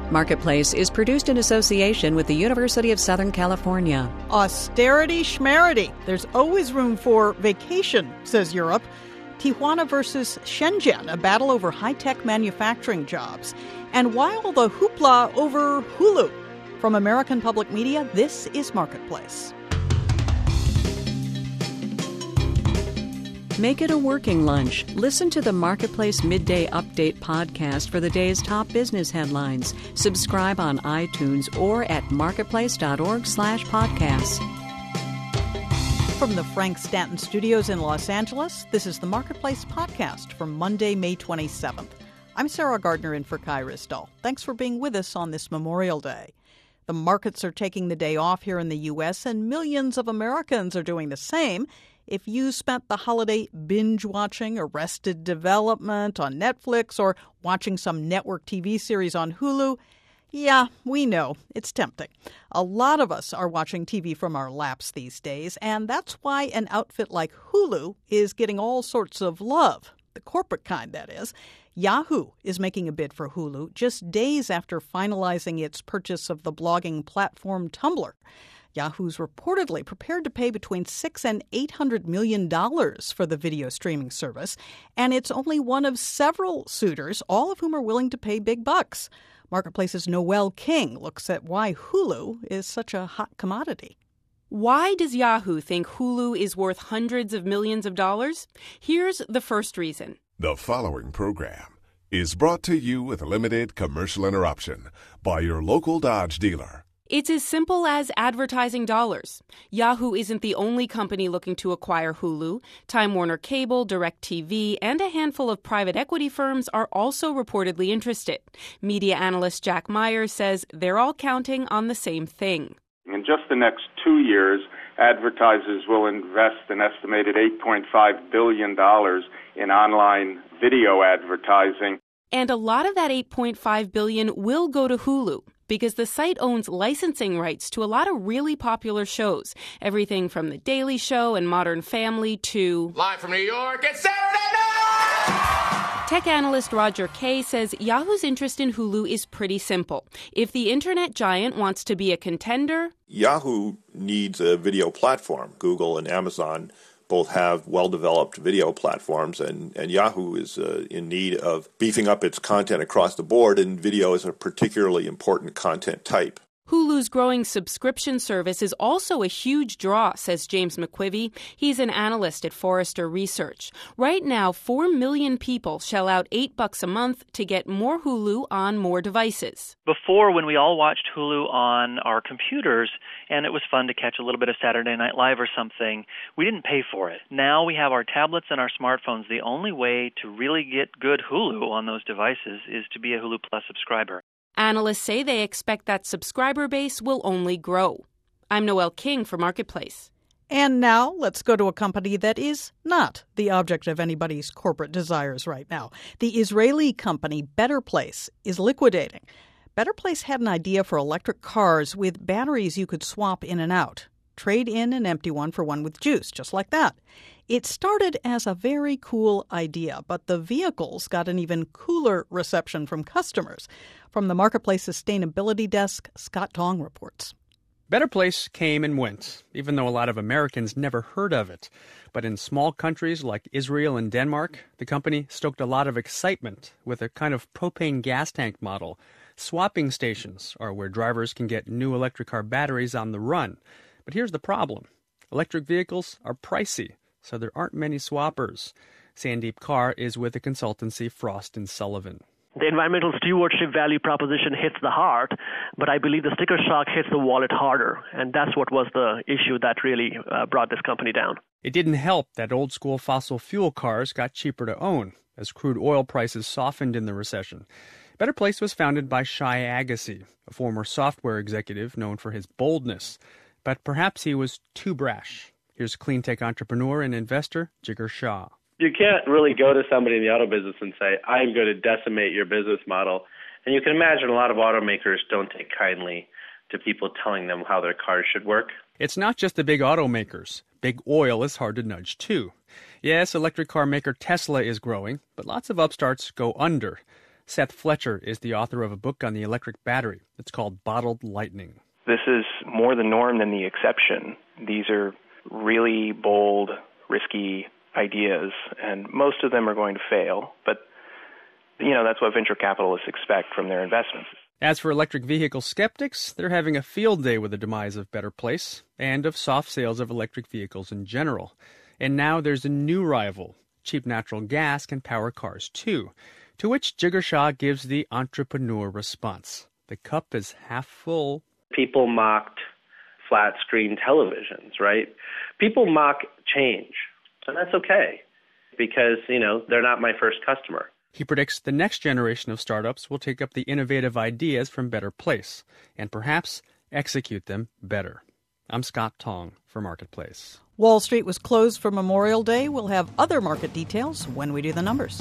Marketplace is produced in association with the University of Southern California. Austerity schmerity. There's always room for vacation, says Europe. Tijuana versus Shenzhen, a battle over high-tech manufacturing jobs. And why all the hoopla over Hulu? From American Public Media, this is Marketplace. Make it a working lunch. Listen to the Marketplace Midday Update podcast for the day's top business headlines. Subscribe on iTunes or at marketplace.org/podcast. From the Frank Stanton Studios in Los Angeles, this is the Marketplace podcast for Monday, May 27th. I'm Sarah Gardner in for Kai Risdall. Thanks for being with us on this Memorial Day. The markets are taking the day off here in the U.S., and millions of Americans are doing the same. If you spent the holiday binge-watching Arrested Development on Netflix or watching some network TV series on Hulu, yeah, we know, it's tempting. A lot of us are watching TV from our laps these days, and that's why an outfit like Hulu is getting all sorts of love. The corporate kind, that is. Yahoo is making a bid for Hulu just days after finalizing its purchase of the blogging platform Tumblr. Yahoo's reportedly prepared to pay between $600 and $800 million for the video streaming service, and it's only one of several suitors, all of whom are willing to pay big bucks. Marketplace's Noel King looks at why Hulu is such a hot commodity. Why does Yahoo think Hulu is worth hundreds of millions of dollars? Here's the first reason. The following program is brought to you with limited commercial interruption by your local Dodge dealer. It's as simple as advertising dollars. Yahoo isn't the only company looking to acquire Hulu. Time Warner Cable, DirecTV, and a handful of private equity firms are also reportedly interested. Media analyst Jack Myers says they're all counting on the same thing. In just the next 2 years, advertisers will invest an estimated $8.5 billion in online video advertising. And a lot of that $8.5 billion will go to Hulu, because the site owns licensing rights to a lot of really popular shows. Everything from The Daily Show and Modern Family to... Live from New York, it's Saturday night! Tech analyst Roger Kay says Yahoo's interest in Hulu is pretty simple. If the internet giant wants to be a contender... Yahoo needs a video platform. Google and Amazon both have well-developed video platforms, and Yahoo is in need of beefing up its content across the board, and video is a particularly important content type. Hulu's growing subscription service is also a huge draw, says James McQuivey. He's an analyst at Forrester Research. Right now, 4 million people shell out $8 a month to get more Hulu on more devices. Before, when we all watched Hulu on our computers, and it was fun to catch a little bit of Saturday Night Live or something, we didn't pay for it. Now we have our tablets and our smartphones. The only way to really get good Hulu on those devices is to be a Hulu Plus subscriber. Analysts say they expect that subscriber base will only grow. I'm Noel King for Marketplace. And now let's go to a company that is not the object of anybody's corporate desires right now. The Israeli company Better Place is liquidating. Better Place had an idea for electric cars with batteries you could swap in and out. Trade in an empty one for one with juice, just like that. It started as a very cool idea, but the vehicles got an even cooler reception from customers. From the Marketplace Sustainability Desk, Scott Tong reports. Better Place came and went, even though a lot of Americans never heard of it. But in small countries like Israel and Denmark, the company stoked a lot of excitement with a kind of propane gas tank model. Swapping stations are where drivers can get new electric car batteries on the run. But here's the problem. Electric vehicles are pricey, so there aren't many swappers. Sandeep Kaur is with the consultancy Frost & Sullivan. The environmental stewardship value proposition hits the heart, but I believe the sticker shock hits the wallet harder, and that's what was the issue that really brought this company down. It didn't help that old-school fossil fuel cars got cheaper to own as crude oil prices softened in the recession. Better Place was founded by Shai Agassi, a former software executive known for his boldness. But perhaps he was too brash. Here's clean tech entrepreneur and investor Jigar Shah. You can't really go to somebody in the auto business and say, I'm going to decimate your business model. And you can imagine a lot of automakers don't take kindly to people telling them how their cars should work. It's not just the big automakers. Big oil is hard to nudge, too. Yes, electric car maker Tesla is growing, but lots of upstarts go under. Seth Fletcher is the author of a book on the electric battery. It's called Bottled Lightning. This is more the norm than the exception. These are really bold, risky ideas, and most of them are going to fail. But, that's what venture capitalists expect from their investments. As for electric vehicle skeptics, they're having a field day with the demise of Better Place and of soft sales of electric vehicles in general. And now there's a new rival. Cheap natural gas can power cars too, to which Jigar Shah gives the entrepreneur response. The cup is half full. People mocked flat-screen televisions, right? People mock change, and that's okay because, they're not my first customer. He predicts the next generation of startups will take up the innovative ideas from Better Place and perhaps execute them better. I'm Scott Tong for Marketplace. Wall Street was closed for Memorial Day. We'll have other market details when we do the numbers.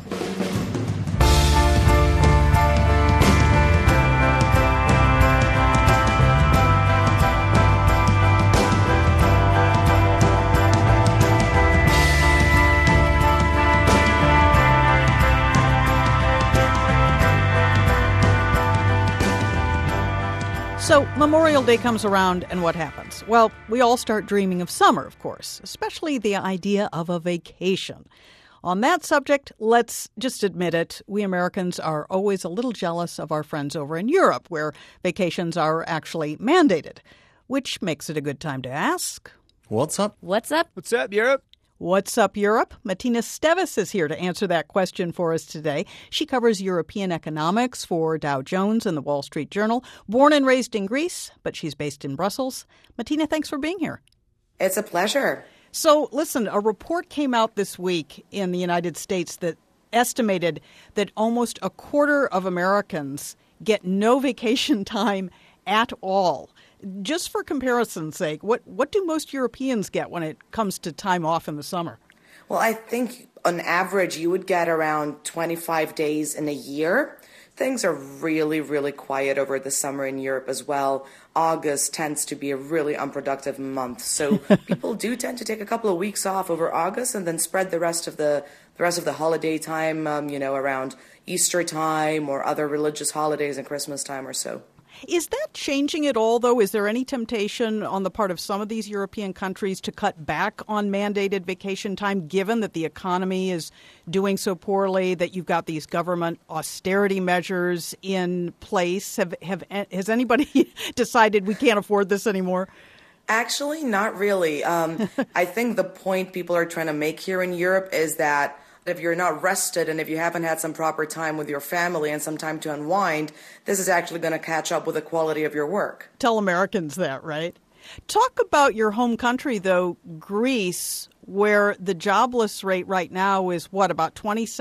So Memorial Day comes around, and what happens? Well, we all start dreaming of summer, of course, especially the idea of a vacation. On that subject, let's just admit it, we Americans are always a little jealous of our friends over in Europe, where vacations are actually mandated, which makes it a good time to ask. What's up? What's up? What's up, Europe? What's up, Europe? Martina Stevis is here to answer that question for us today. She covers European economics for Dow Jones and the Wall Street Journal. Born and raised in Greece, but she's based in Brussels. Martina, thanks for being here. It's a pleasure. So, listen, a report came out this week in the United States that estimated that almost a quarter of Americans get no vacation time at all. Just for comparison's sake, what do most Europeans get when it comes to time off in the summer? Well, I think on average you would get around 25 days in a year. Things are really, really quiet over the summer in Europe as well. August tends to be a really unproductive month. So people do tend to take a couple of weeks off over August and then spread the rest of the holiday time, around Easter time or other religious holidays and Christmas time or so. Is that changing at all, though? Is there any temptation on the part of some of these European countries to cut back on mandated vacation time, given that the economy is doing so poorly, that you've got these government austerity measures in place? Has anybody decided we can't afford this anymore? Actually, not really. I think the point people are trying to make here in Europe is that if you're not rested and if you haven't had some proper time with your family and some time to unwind, this is actually going to catch up with the quality of your work. Tell Americans that, right? Talk about your home country, though, Greece, where the jobless rate right now is, about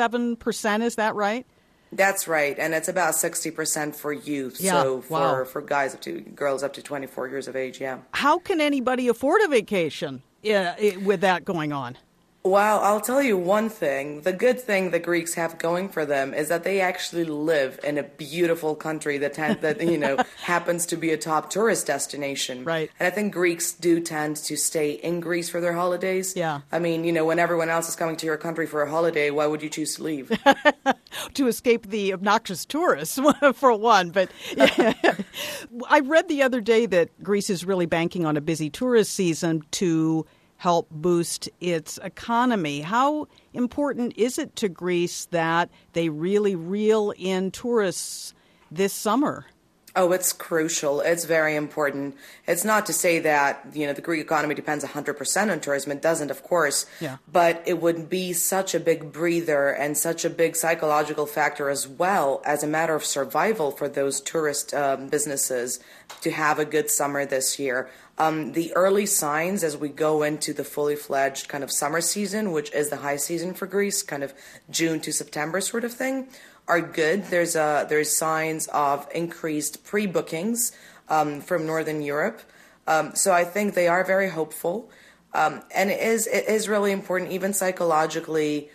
27%? Is that right? That's right. And it's about 60% for youth. Yeah. So Wow. for girls up to 24 years of age, yeah. How can anybody afford a vacation with that going on? Well, I'll tell you one thing. The good thing the Greeks have going for them is that they actually live in a beautiful country that happens to be a top tourist destination. Right. And I think Greeks do tend to stay in Greece for their holidays. Yeah. I mean, when everyone else is coming to your country for a holiday, why would you choose to leave? To escape the obnoxious tourists, for one. But I read the other day that Greece is really banking on a busy tourist season to help boost its economy. How important is it to Greece that they really reel in tourists this summer? Oh, it's crucial. It's very important. It's not to say that, the Greek economy depends 100% on tourism. It doesn't, of course. Yeah. But it would be such a big breather and such a big psychological factor as well as a matter of survival for those tourist businesses to have a good summer this year. The early signs as we go into the fully fledged kind of summer season, which is the high season for Greece, kind of June to September sort of thing, are good. There's signs of increased pre-bookings from Northern Europe. So I think they are very hopeful. And it is really important, even psychologically,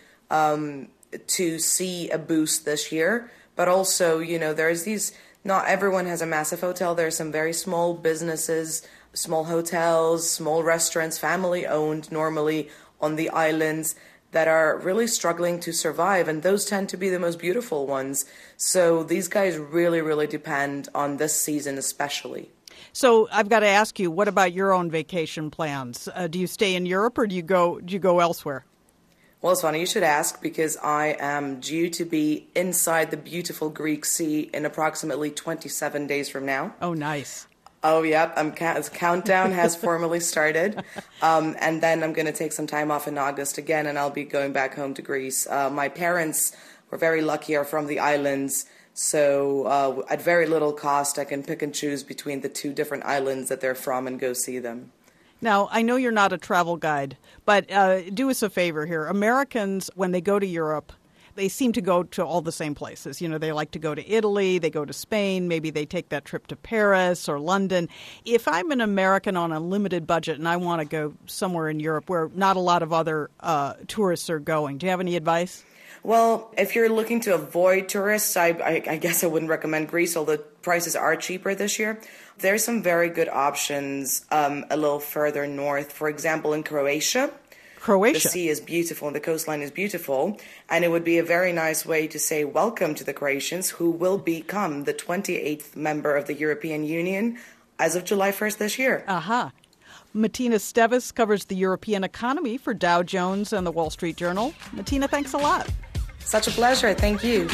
to see a boost this year. But also, there's these, not everyone has a massive hotel. There are some very small businesses, small hotels, small restaurants, family-owned normally on the islands that are really struggling to survive, and those tend to be the most beautiful ones. So these guys really, really depend on this season especially. So I've got to ask you, what about your own vacation plans? Do you stay in Europe or do you go elsewhere? Well, it's funny you should ask, because I am due to be inside the beautiful Greek Sea in approximately 27 days from now. Oh, nice. Oh, yep. Countdown has formally started. And then I'm going to take some time off in August again, and I'll be going back home to Greece. My parents were very lucky, are from the islands. So at very little cost, I can pick and choose between the two different islands that they're from and go see them. Now, I know you're not a travel guide, but do us a favor here. Americans, when they go to Europe, they seem to go to all the same places. You know, they like to go to Italy, they go to Spain, maybe they take that trip to Paris or London. If I'm an American on a limited budget and I want to go somewhere in Europe where not a lot of other tourists are going, do you have any advice? Well, if you're looking to avoid tourists, I guess I wouldn't recommend Greece, although prices are cheaper this year. There's some very good options a little further north. For example, in Croatia. The sea is beautiful and the coastline is beautiful. And it would be a very nice way to say welcome to the Croatians, who will become the 28th member of the European Union as of July 1st this year. Aha. Martina Stevis covers the European economy for Dow Jones and the Wall Street Journal. Martina, thanks a lot. Such a pleasure. Thank you.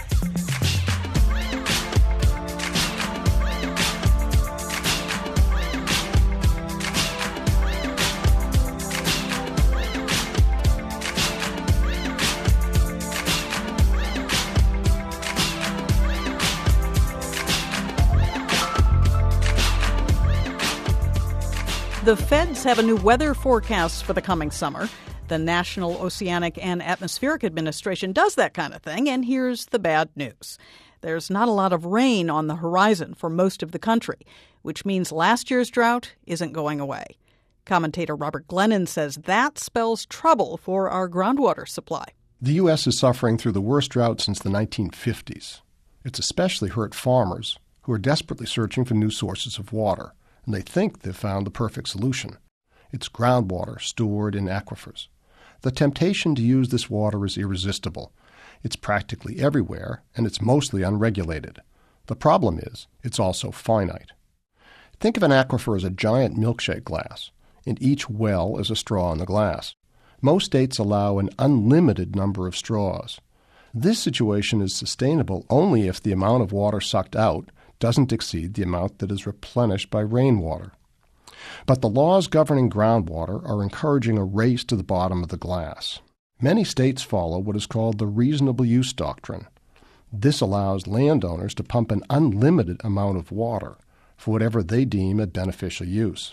The feds have a new weather forecast for the coming summer. The National Oceanic and Atmospheric Administration does that kind of thing, and here's the bad news. There's not a lot of rain on the horizon for most of the country, which means last year's drought isn't going away. Commentator Robert Glennon says that spells trouble for our groundwater supply. The U.S. is suffering through the worst drought since the 1950s. It's especially hurt farmers who are desperately searching for new sources of water, and they think they've found the perfect solution. It's groundwater stored in aquifers. The temptation to use this water is irresistible. It's practically everywhere, and it's mostly unregulated. The problem is, it's also finite. Think of an aquifer as a giant milkshake glass, and each well is a straw in the glass. Most states allow an unlimited number of straws. This situation is sustainable only if the amount of water sucked out doesn't exceed the amount that is replenished by rainwater. But the laws governing groundwater are encouraging a race to the bottom of the glass. Many states follow what is called the reasonable use doctrine. This allows landowners to pump an unlimited amount of water for whatever they deem a beneficial use.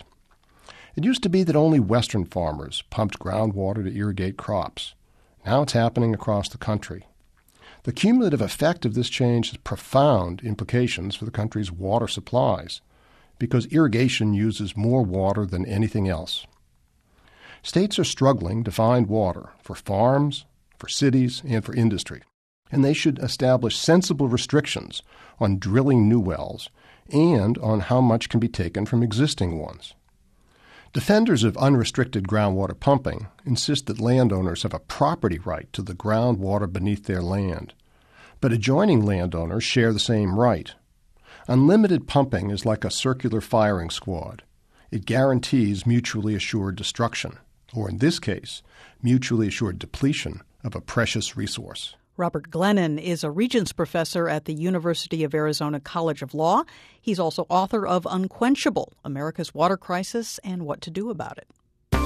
It used to be that only Western farmers pumped groundwater to irrigate crops. Now it's happening across the country. The cumulative effect of this change has profound implications for the country's water supplies, because irrigation uses more water than anything else. States are struggling to find water for farms, for cities, and for industry, and they should establish sensible restrictions on drilling new wells and on how much can be taken from existing ones. Defenders of unrestricted groundwater pumping insist that landowners have a property right to the groundwater beneath their land, but adjoining landowners share the same right. Unlimited pumping is like a circular firing squad. It guarantees mutually assured destruction, or in this case, mutually assured depletion of a precious resource. Robert Glennon is a Regents Professor at the University of Arizona College of Law. He's also author of Unquenchable, America's Water Crisis and What to Do About It.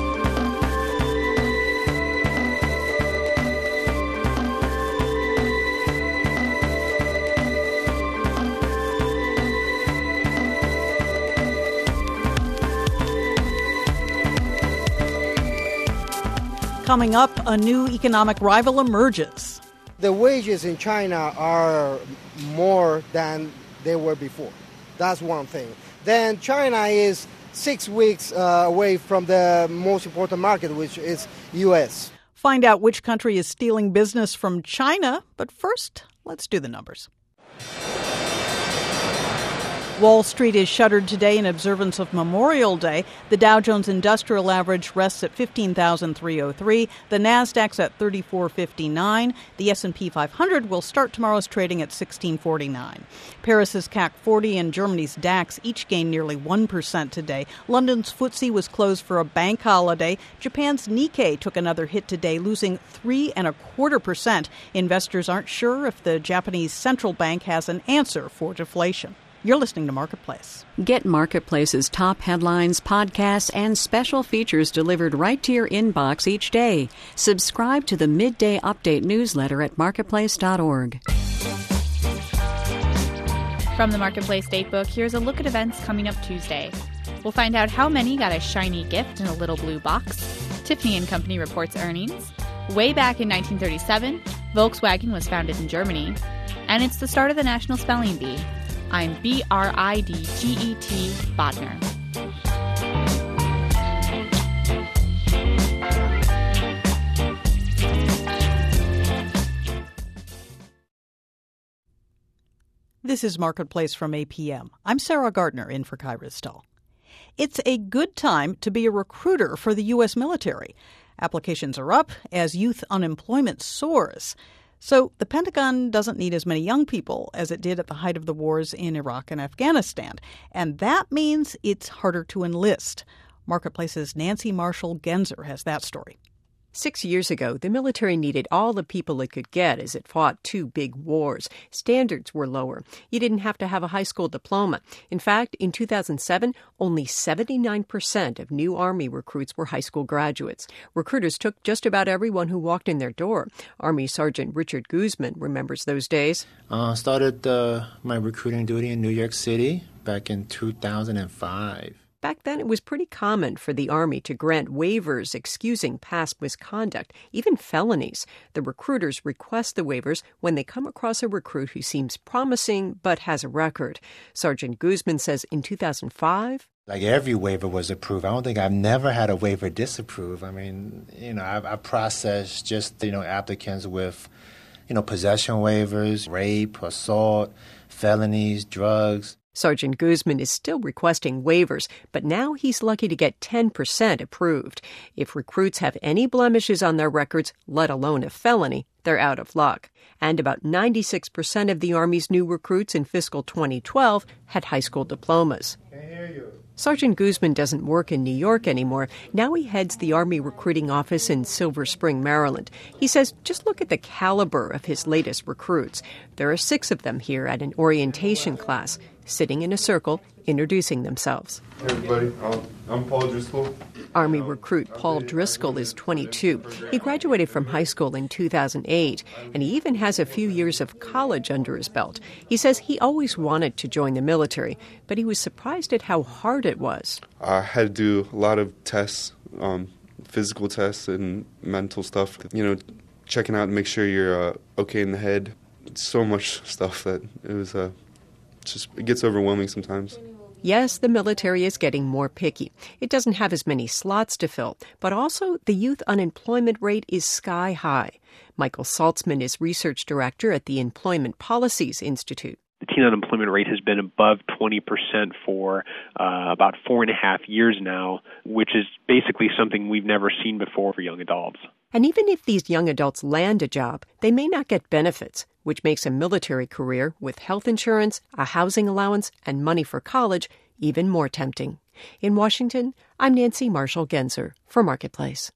Coming up, a new economic rival emerges. The wages in China are more than they were before. That's one thing. Then China is 6 weeks away from the most important market, which is U.S. Find out which country is stealing business from China. But first, let's do the numbers. Wall Street is shuttered today in observance of Memorial Day. The Dow Jones Industrial Average rests at 15,303. The Nasdaq's at 3459. The S&P 500 will start tomorrow's trading at 1649. Paris's CAC 40 and Germany's DAX each gained nearly 1% today. London's FTSE was closed for a bank holiday. Japan's Nikkei took another hit today, losing 3.25%. Investors aren't sure if the Japanese central bank has an answer for deflation. You're listening to Marketplace. Get Marketplace's top headlines, podcasts, and special features delivered right to your inbox each day. Subscribe to the Midday Update newsletter at marketplace.org. From the Marketplace Datebook, here's a look at events coming up Tuesday. We'll find out how many got a shiny gift in a little blue box. Tiffany & Company reports earnings. Way back in 1937, Volkswagen was founded in Germany. And it's the start of the National Spelling Bee. I'm Bridget Bodner. This is Marketplace from APM. I'm Sarah Gardner in for Kai Ristel. It's a good time to be a recruiter for the U.S. military. Applications are up as youth unemployment soars. So the Pentagon doesn't need as many young people as it did at the height of the wars in Iraq and Afghanistan. And that means it's harder to enlist. Marketplace's Nancy Marshall-Genzer has that story. 6 years ago, the military needed all the people it could get as it fought two big wars. Standards were lower. You didn't have to have a high school diploma. In fact, in 2007, only 79% of new Army recruits were high school graduates. Recruiters took just about everyone who walked in their door. Army Sergeant Richard Guzman remembers those days. Started my recruiting duty in New York City back in 2005. Back then, it was pretty common for the Army to grant waivers excusing past misconduct, even felonies. The recruiters request the waivers when they come across a recruit who seems promising but has a record. Sergeant Guzman says in 2005, like every waiver was approved. I don't think I've never had a waiver disapproved. I mean, I processed just, applicants with, possession waivers, rape, assault, felonies, drugs. Sergeant Guzman is still requesting waivers, but now he's lucky to get 10% approved. If recruits have any blemishes on their records, let alone a felony, they're out of luck. And about 96% of the Army's new recruits in fiscal 2012 had high school diplomas. Can't hear you. Sergeant Guzman doesn't work in New York anymore. Now he heads the Army recruiting office in Silver Spring, Maryland. He says, just look at the caliber of his latest recruits. There are 6 of them here at an orientation class, sitting in a circle, introducing themselves. Hey everybody, I'm Paul Driscoll. Army recruit Paul Driscoll is 22. He graduated from high school in 2008, and he even has a few years of college under his belt. He says he always wanted to join the military, but he was surprised at how hard it was. I had to do a lot of tests, physical tests and mental stuff, checking out and make sure you're okay in the head. So much stuff that it was it gets overwhelming sometimes. Yes, the military is getting more picky. It doesn't have as many slots to fill, but also the youth unemployment rate is sky high. Michael Saltzman is research director at the Employment Policies Institute. The teen unemployment rate has been above 20% for about 4.5 years now, which is basically something we've never seen before for young adults. And even if these young adults land a job, they may not get benefits, which makes a military career with health insurance, a housing allowance, and money for college even more tempting. In Washington, I'm Nancy Marshall-Genzer for Marketplace.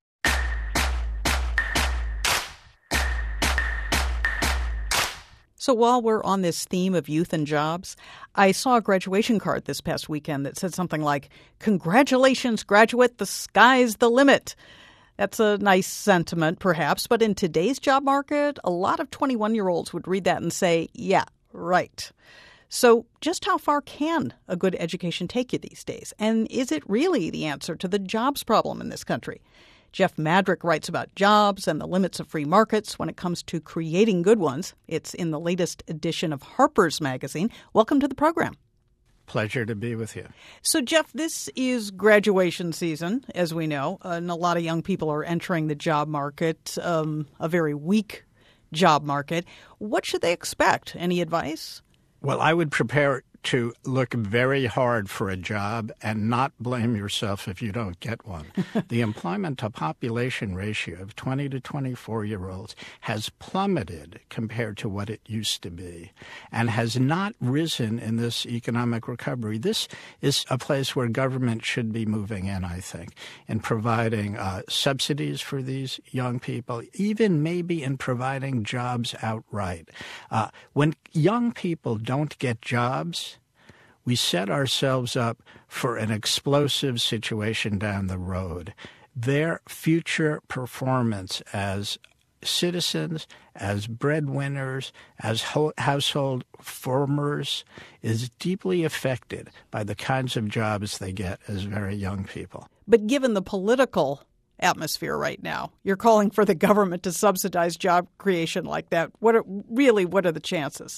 So while we're on this theme of youth and jobs, I saw a graduation card this past weekend that said something like, "Congratulations, graduate, the sky's the limit." That's a nice sentiment, perhaps, but in today's job market, a lot of 21-year-olds would read that and say, yeah, right. So just how far can a good education take you these days? And is it really the answer to the jobs problem in this country? Jeff Madrick writes about jobs and the limits of free markets when it comes to creating good ones. It's in the latest edition of Harper's Magazine. Welcome to the program. Pleasure to be with you. So, Jeff, this is graduation season, as we know, and a lot of young people are entering the job market, a very weak job market. What should they expect? Any advice? Well, I would prepare to look very hard for a job and not blame yourself if you don't get one. The employment to population ratio of 20 to 24-year-olds has plummeted compared to what it used to be and has not risen in this economic recovery. This is a place where government should be moving in, I think, in providing subsidies for these young people, even maybe in providing jobs outright. When young people don't get jobs, we set ourselves up for an explosive situation down the road. Their future performance as citizens, as breadwinners, as household formers is deeply affected by the kinds of jobs they get as very young people. But given the political atmosphere right now, you're calling for the government to subsidize job creation like that. What are the chances?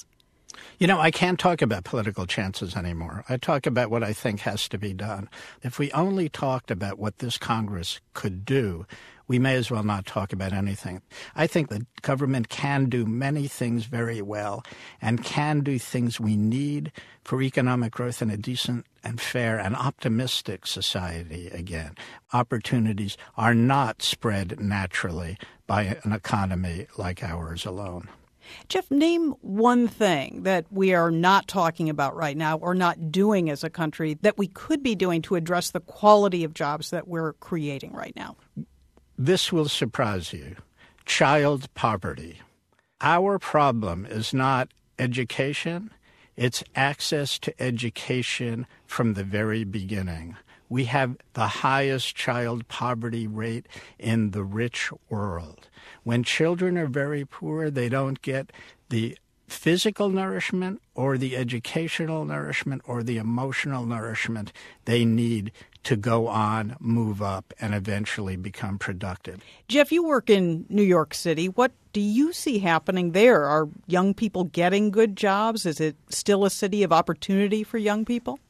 I can't talk about political chances anymore. I talk about what I think has to be done. If we only talked about what this Congress could do, we may as well not talk about anything. I think the government can do many things very well and can do things we need for economic growth in a decent and fair and optimistic society again. Opportunities are not spread naturally by an economy like ours alone. Jeff, name one thing that we are not talking about right now or not doing as a country that we could be doing to address the quality of jobs that we're creating right now. This will surprise you. Child poverty. Our problem is not education. It's access to education from the very beginning. We have the highest child poverty rate in the rich world. When children are very poor, they don't get the physical nourishment or the educational nourishment or the emotional nourishment they need to go on, move up, and eventually become productive. Jeff, you work in New York City. What do you see happening there? Are young people getting good jobs? Is it still a city of opportunity for young people?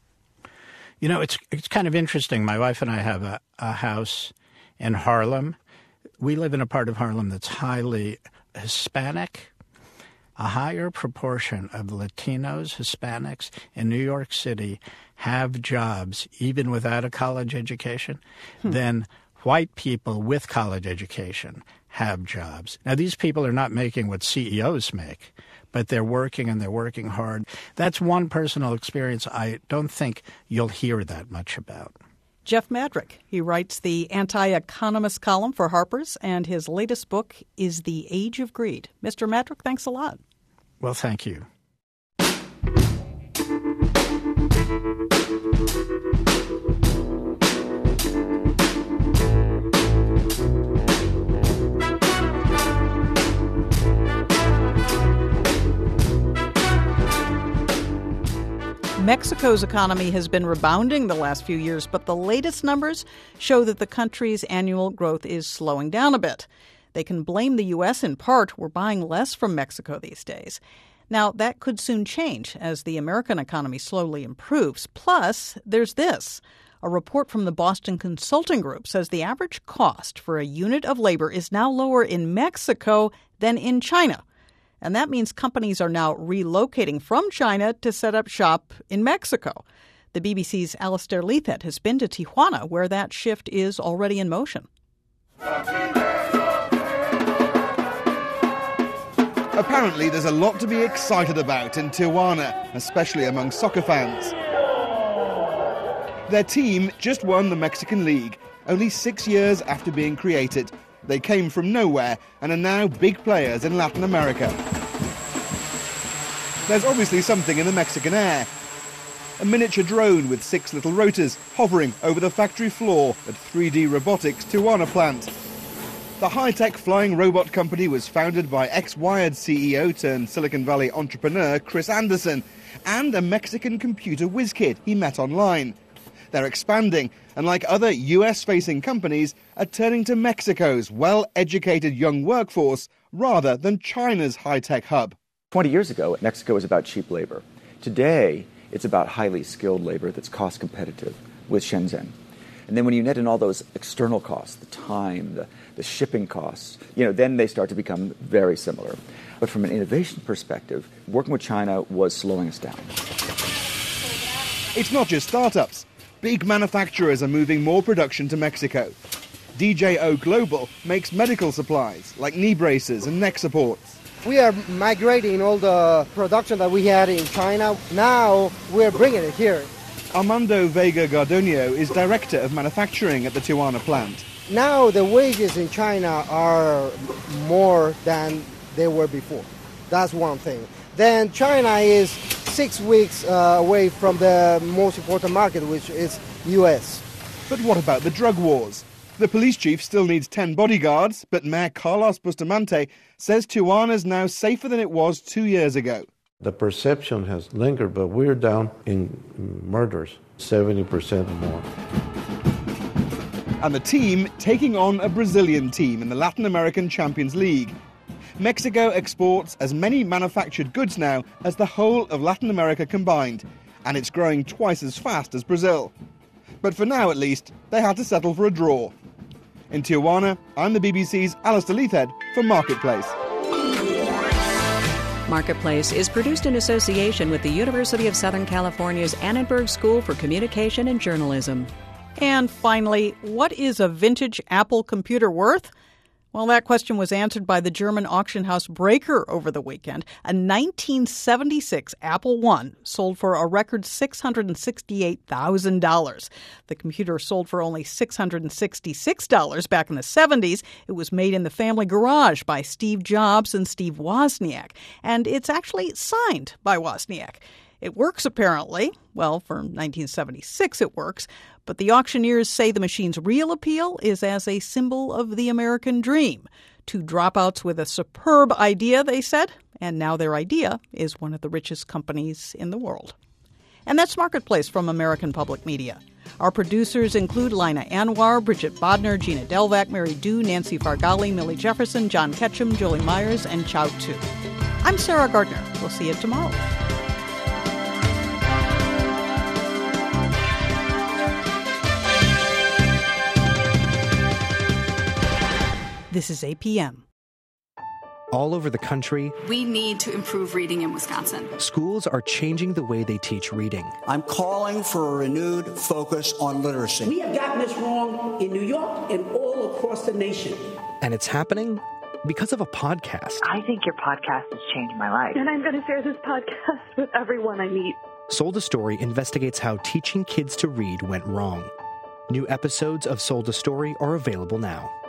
It's kind of interesting. My wife and I have a house in Harlem. We live in a part of Harlem that's highly Hispanic. A higher proportion of Latinos, Hispanics in New York City have jobs, even without a college education, than white people with college education have jobs. Now, these people are not making what CEOs make, but they're working and they're working hard. That's one personal experience I don't think you'll hear that much about. Jeff Madrick. He writes the Anti-Economist column for Harper's, and his latest book is The Age of Greed. Mr. Madrick, thanks a lot. Well, thank you. Mexico's economy has been rebounding the last few years, but the latest numbers show that the country's annual growth is slowing down a bit. They can blame the U.S. in part. We're buying less from Mexico these days. Now, that could soon change as the American economy slowly improves. Plus, there's this. A report from the Boston Consulting Group says the average cost for a unit of labor is now lower in Mexico than in China. And that means companies are now relocating from China to set up shop in Mexico. The BBC's Alastair Leithet has been to Tijuana, where that shift is already in motion. Apparently, there's a lot to be excited about in Tijuana, especially among soccer fans. Their team just won the Mexican League, only 6 years after being created. They came from nowhere and are now big players in Latin America. There's obviously something in the Mexican air. A miniature drone with 6 little rotors hovering over the factory floor at 3D Robotics Tijuana plant. The high-tech flying robot company was founded by ex-Wired CEO turned Silicon Valley entrepreneur Chris Anderson and a Mexican computer whiz kid he met online. They're expanding, and like other US-facing companies, are turning to Mexico's well-educated young workforce rather than China's high-tech hub. 20 years ago, Mexico was about cheap labor. Today, it's about highly skilled labor that's cost competitive with Shenzhen. And then when you net in all those external costs, the time, the shipping costs, then they start to become very similar. But from an innovation perspective, working with China was slowing us down. It's not just startups. Big manufacturers are moving more production to Mexico. DJO Global makes medical supplies like knee braces and neck supports. We are migrating all the production that we had in China. Now we're bringing it here. Armando Vega Gardonio is director of manufacturing at the Tijuana plant. Now the wages in China are more than they were before. That's one thing. Then China is 6 weeks away from the most important market, which is U.S. But what about the drug wars? The police chief still needs 10 bodyguards, but Mayor Carlos Bustamante says Tijuana's now safer than it was 2 years ago. The perception has lingered, but we're down in murders, 70% more. And the team taking on a Brazilian team in the Latin American Champions League. Mexico exports as many manufactured goods now as the whole of Latin America combined, and it's growing twice as fast as Brazil. But for now, at least, they had to settle for a draw. In Tijuana, I'm the BBC's Alistair Leithhead for Marketplace. Marketplace is produced in association with the University of Southern California's Annenberg School for Communication and Journalism. And finally, what is a vintage Apple computer worth? Well, that question was answered by the German auction house Breaker over the weekend. A 1976 Apple I sold for a record $668,000. The computer sold for only $666 back in the 70s. It was made in the family garage by Steve Jobs and Steve Wozniak, and it's actually signed by Wozniak. It works, apparently. Well, for 1976 it works. But the auctioneers say the machine's real appeal is as a symbol of the American dream. Two dropouts with a superb idea, they said, and now their idea is one of the richest companies in the world. And that's Marketplace from American Public Media. Our producers include Lina Anwar, Bridget Bodner, Gina Delvac, Mary Dew, Nancy Fargali, Millie Jefferson, John Ketchum, Jolie Myers, and Chow Tu. I'm Sarah Gardner. We'll see you tomorrow. This is APM. All over the country, we need to improve reading in Wisconsin. Schools are changing the way they teach reading. I'm calling for a renewed focus on literacy. We have gotten this wrong in New York and all across the nation. And it's happening because of a podcast. I think your podcast has changed my life. And I'm going to share this podcast with everyone I meet. Sold a Story investigates how teaching kids to read went wrong. New episodes of Sold a Story are available now.